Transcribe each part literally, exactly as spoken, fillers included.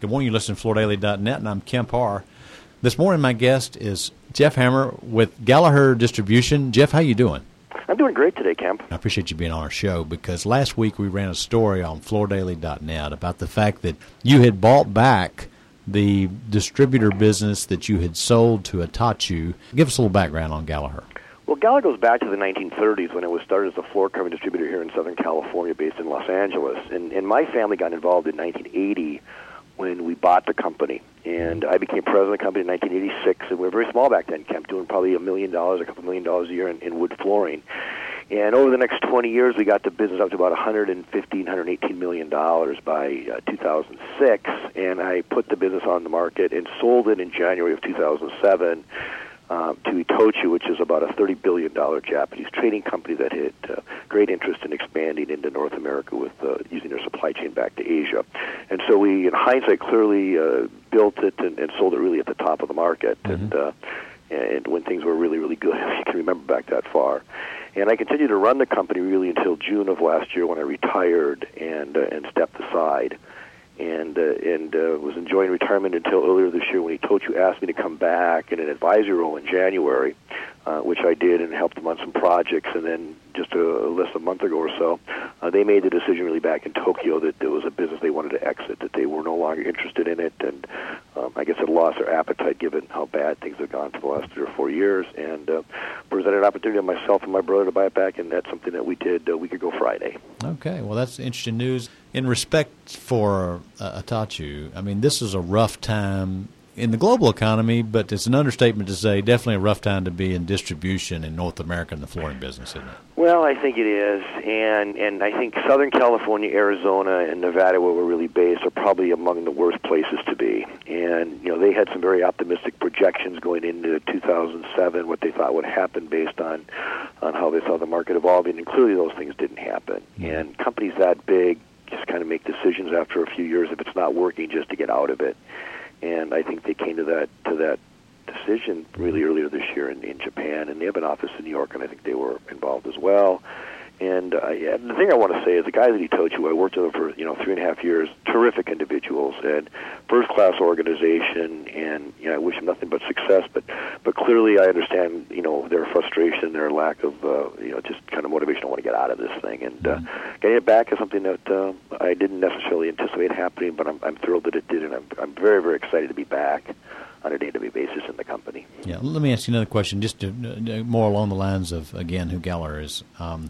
Good morning. You listen to Florida Daily dot net, and I'm Kemp Harr. This morning, my guest is Jeff Hammer with Gallagher Distribution. Jeff, how you doing? I'm doing great today, Kemp. I appreciate you being on our show because last week we ran a story on Florida Daily dot net about the fact that you had bought back the distributor business that you had sold to Itachi. Give us a little background on Gallagher. Well, Gallagher goes back to the nineteen thirties when it was started as a floor covering distributor here in Southern California based in Los Angeles. And, and my family got involved in nineteen eighty when we bought the company. And I became president of the company in nineteen eighty-six. And we were very small back then, Kemp, doing probably a million dollars, a couple million dollars a year in, in wood flooring. And over the next twenty years, we got the business up to about one hundred fifteen, one hundred eighteen million dollars by uh, two thousand six. And I put the business on the market and sold it in January of two thousand seven. Um, to Itochu, which is about a thirty billion dollars Japanese trading company that had uh, great interest in expanding into North America with uh, using their supply chain back to Asia. And so we, in hindsight, clearly uh, built it and, and sold it really at the top of the market, mm-hmm. and, uh, and when things were really, really good. If you can remember back that far. And I continued to run the company really until June of last year when I retired and, uh, and stepped aside. And uh, and uh, was enjoying retirement until earlier this year when Itochu asked me to come back in an advisory role in January, uh, which I did and helped them on some projects. And then just a, less than a month ago or so, uh, they made the decision really back in Tokyo that there was a business they wanted to exit, that they were no longer interested in it, and um, I guess had lost their appetite given how bad things have gone for the last three or four years, and uh, presented an opportunity to myself and my brother to buy it back, and that's something that we did a week ago Friday. Okay, well, that's interesting news. In respect for uh, Itachi, I mean, this is a rough time in the global economy, but it's an understatement to say definitely a rough time to be in distribution in North America in the flooring business, isn't it? Well, I think it is, and and I think Southern California, Arizona, and Nevada, where we're really based, are probably among the worst places to be. And, you know, they had some very optimistic projections going into two thousand seven, what they thought would happen based on, on how they saw the market evolving, and clearly those things didn't happen. Mm-hmm. And companies that big just kind of make decisions after a few years, if it's not working, just to get out of it. And I think they came to that to that decision really earlier this year in, in Japan, and they have an office in New York, and I think they were involved as well. And uh, yeah, the thing I want to say is the guys at Itochu, I worked with them for you know three and a half years, terrific individuals and first-class organization, and you know I wish them nothing but success. But but clearly I understand you know their frustration, their lack of uh, you know just kind of motivation. I want to get out of this thing, and uh, getting it back is something that uh, I didn't necessarily anticipate happening, but I'm I'm thrilled that it did, and I'm I'm very very excited to be back on a day-to-day basis in the company. Yeah, let me ask you another question, just to, uh, more along the lines of again who Gallagher is. Um,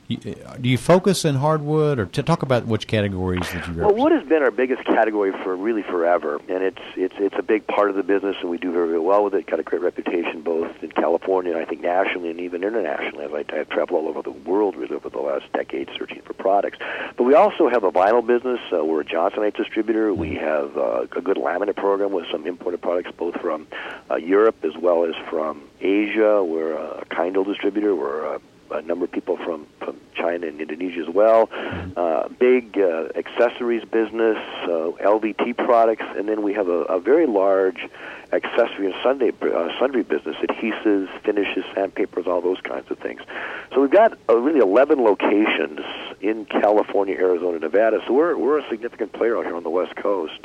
Do you focus in hardwood, or to talk about which categories that you represent? Well, wood has been our biggest category for really forever, and it's it's it's a big part of the business, and we do very, very well with it. Got a great reputation both in California and I think nationally and even internationally. As I, I've traveled all over the world really over the last decade searching for products. But we also have a vinyl business. Uh, we're a Johnsonite distributor. We have uh, a good laminate program with some imported products both from uh, Europe as well as from Asia. We're a Kindle distributor. We're a a number of people from, from China and Indonesia as well. Uh, big uh, accessories business, uh, L V T products, and then we have a, a very large accessory and sundry, uh, sundry business, adhesives, finishes, sandpapers, all those kinds of things. So we've got uh, really eleven locations in California, Arizona, Nevada. So we're we're a significant player out here on the West Coast,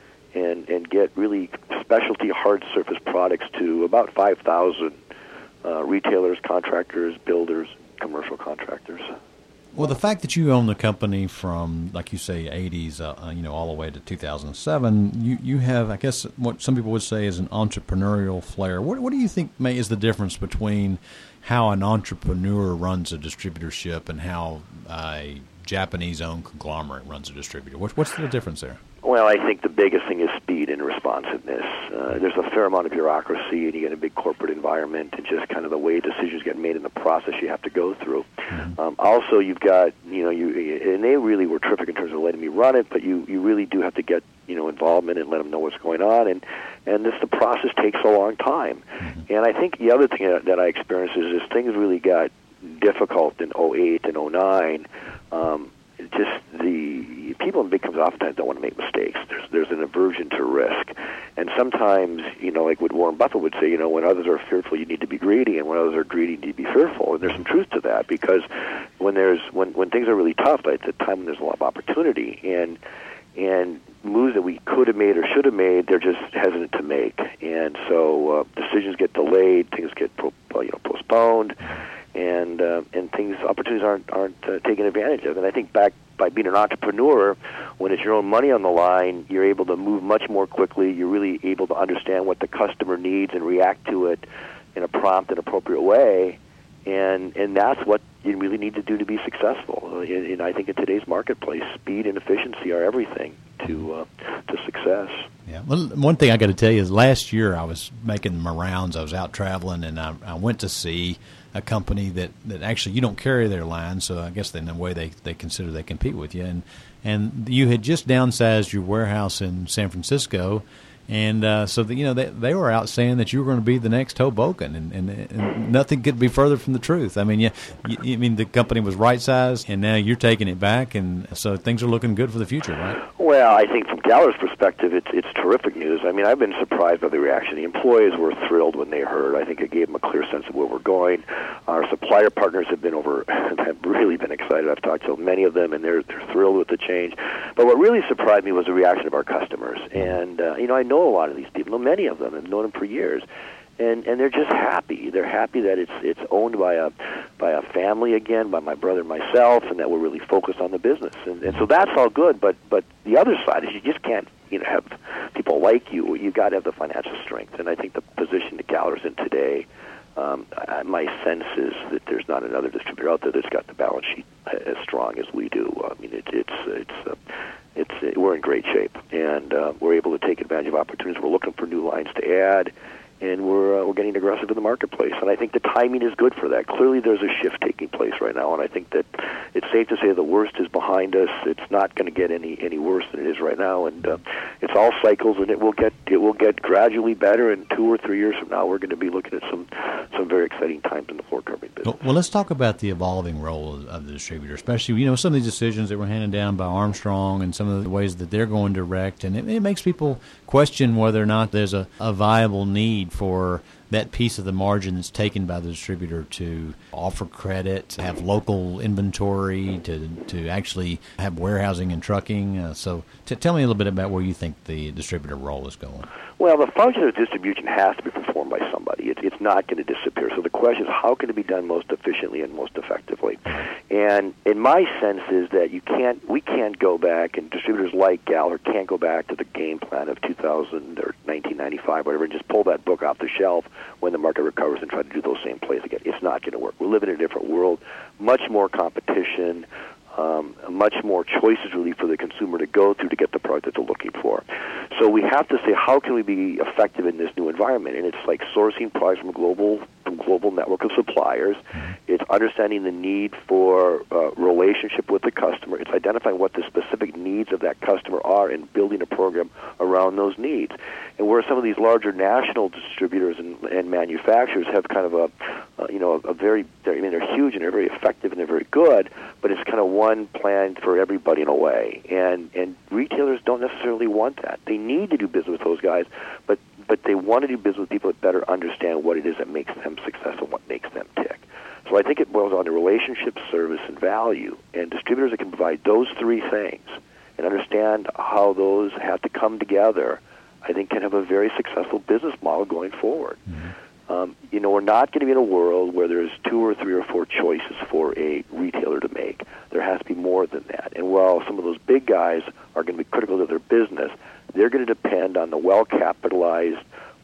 and and get really specialty hard surface products to about five thousand uh, retailers, contractors, builders, commercial contractors. Well, the fact that you own the company from, like you say, eighties, uh, you know, all the way to two thousand seven, you, you have, I guess, what some people would say is an entrepreneurial flair. What, what do you think may, is the difference between how an entrepreneur runs a distributorship and how a Japanese-owned conglomerate runs a distributor? What, what's the difference there? Well, I think the biggest thing is speed and responsiveness. Uh, there's a fair amount of bureaucracy, and you get a big corporate environment, and just kind of the way decisions get made in the process you have to go through. Mm-hmm. Um, also, you've got, you know, you and they really were terrific in terms of letting me run it, but you, you really do have to get, you know, involvement and let them know what's going on, and and this the process takes a long time. Mm-hmm. And I think the other thing that, that I experienced is, is things really got difficult in oh eight and oh nine. Um, just the people in big companies oftentimes don't want to make mistakes. There's there's an aversion to risk, and sometimes, you know, like what Warren Buffett would say, you know, when others are fearful, you need to be greedy, and when others are greedy, you need to be fearful. And there's some truth to that, because when there's when when things are really tough, it's a time when there's a lot of opportunity, and and moves that we could have made or should have made, they're just hesitant to make. And so uh, decisions get delayed, things get pro- you know, postponed, and uh, and things, opportunities aren't, aren't uh, taken advantage of. And I think back by being an entrepreneur, when it's your own money on the line, you're able to move much more quickly. You're really able to understand what the customer needs and react to it in a prompt and appropriate way. And and that's what you really need to do to be successful. And, and I think in today's marketplace, speed and efficiency are everything to uh, to success. Yeah. Well, one thing I got to tell you is last year I was making my rounds. I was out traveling, and I, I went to see a company that, that actually you don't carry their line, so I guess in a way they, they consider they compete with you. And and you had just downsized your warehouse in San Francisco. And uh, so, the, you know, they, they were out saying that you were going to be the next Hoboken, and, and, and nothing could be further from the truth. I mean, yeah, you, I mean, the company was right-sized, and now you're taking it back, and so things are looking good for the future, right? Well, I think from Galler's perspective, it's it's terrific news. I mean, I've been surprised by the reaction. The employees were thrilled when they heard. I think it gave them a clear sense of where we're going. Our supplier partners have been over, have really been excited. I've talked to many of them, and they're they're thrilled with the change. But what really surprised me was the reaction of our customers. And uh, you know, I know a lot of these people, know many of them, I've known them for years, and and they're just happy. They're happy that it's it's owned by a by a family again, by my brother and myself, and that we're really focused on the business. And, and so that's all good. But but the other side is you just can't you know have people like you. You've got to have the financial strength. And I think the position that Galler's in today, um, I, my sense is that there's not another distributor out there that's got the balance sheet as strong as we do. I mean, it, it's it's. Uh, It's uh, we're in great shape, and uh, we're able to take advantage of opportunities. We're looking for new lines to add, and we're uh, we're getting aggressive in the marketplace. And I think the timing is good for that. Clearly, there's a shift taking place right now, and I think that it's safe to say the worst is behind us. It's not going to get any, any worse than it is right now, and uh, it's all cycles, and it will get it will get gradually better. And two or three years from now, we're going to be looking at some some very exciting times in the floor covering business. Well, well, let's talk about the evolving role of, of the distributor, especially you know some of these decisions that were handed down by Armstrong and some of the ways that they're going direct, and it, it makes people question whether or not there's a, a viable need for that piece of the margin that's taken by the distributor to offer credit, to have local inventory, to to actually have warehousing and trucking. Uh, so t- tell me a little bit about where you think the distributor role is going. Well, the function of distribution has to be performed by somebody. It, it's not going to disappear. So the question is, how can it be done most efficiently and most effectively? And in my sense is that you can't, we can't go back, and distributors like Galler can't go back to the game plan of two thousand or nineteen ninety-five, whatever, and just pull that book off the shelf when the market recovers and try to do those same plays again. It's not going to work. We live in a different world, much more competition, um, much more choices really for the consumer to go through to get the product that they're looking for. So we have to say, how can we be effective in this new environment? And it's like sourcing products from a global global network of suppliers. It's understanding the need for uh, relationship with the customer. It's identifying what the specific needs of that customer are and building a program around those needs. And where some of these larger national distributors and, and manufacturers have kind of a, uh, you know, a, a very, I mean, they're huge and they're very effective and they're very good, but it's kind of one plan for everybody in a way. And and retailers don't necessarily want that. They need to do business with those guys, but but they want to do business with people that better understand what it is that makes them successful, what makes them tick. So I think it boils down to relationship, service, and value. And distributors that can provide those three things and understand how those have to come together, I think can have a very successful business model going forward. Mm-hmm. Um, you know, we're not going to be in a world where there's two or three or four choices for a retailer to make. There has to be more than that. And while some of those big guys are going to be critical to their business, they're going to depend on the well-capitalized,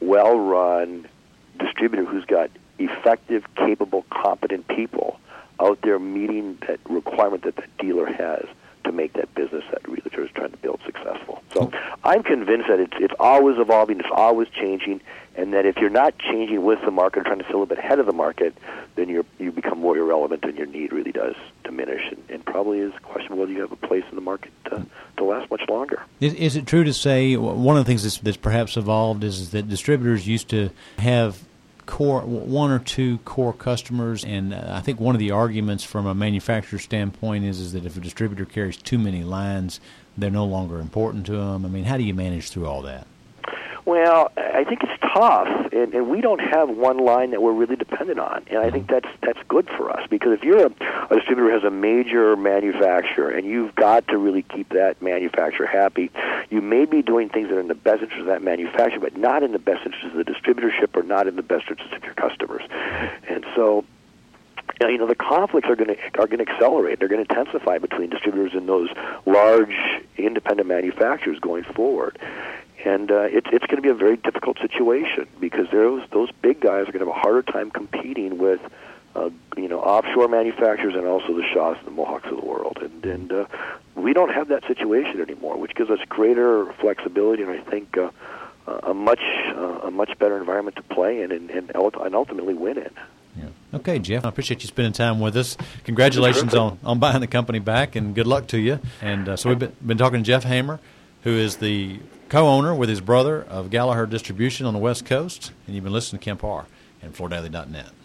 well-run distributor who's got effective, capable, competent people out there meeting that requirement that the dealer has to make that business that realtor is trying to build successful. So I'm convinced that it's it's always evolving, it's always changing, and that if you're not changing with the market or trying to stay a bit ahead of the market, then you you become more irrelevant and your need really does diminish, and, and probably is questionable whether you have a place in the market to, to last much longer. Is, is it true to say one of the things that's, that's perhaps evolved is, is that distributors used to have core one or two core customers, and I think one of the arguments from a manufacturer standpoint is is that if a distributor carries too many lines, they're no longer important to them. I mean, how do you manage through all that? Well, I think it's tough, and, and we don't have one line that we're really dependent on, and I think that's that's good for us, because if you're a, a distributor who has a major manufacturer and you've got to really keep that manufacturer happy, you may be doing things that are in the best interest of that manufacturer, but not in the best interest of the distributorship or not in the best interest of your customers. And so, you know, the conflicts are going to are going to accelerate. They're going to intensify between distributors and those large independent manufacturers going forward. And uh, it, it's going to be a very difficult situation, because those those big guys are going to have a harder time competing with, uh, you know, offshore manufacturers and also the Shaws and the Mohawks of the world. And and uh, we don't have that situation anymore, which gives us greater flexibility, and I think uh, a much uh, a much better environment to play in and and, and ultimately win in. Yeah. Okay, Jeff, I appreciate you spending time with us. Congratulations on, on buying the company back, and good luck to you. And uh, so we've been, been talking to Jeff Hamer, who is the co-owner with his brother of Gallagher Distribution on the West Coast, and you've been listening to Kemp Harr and Florida Daily dot net.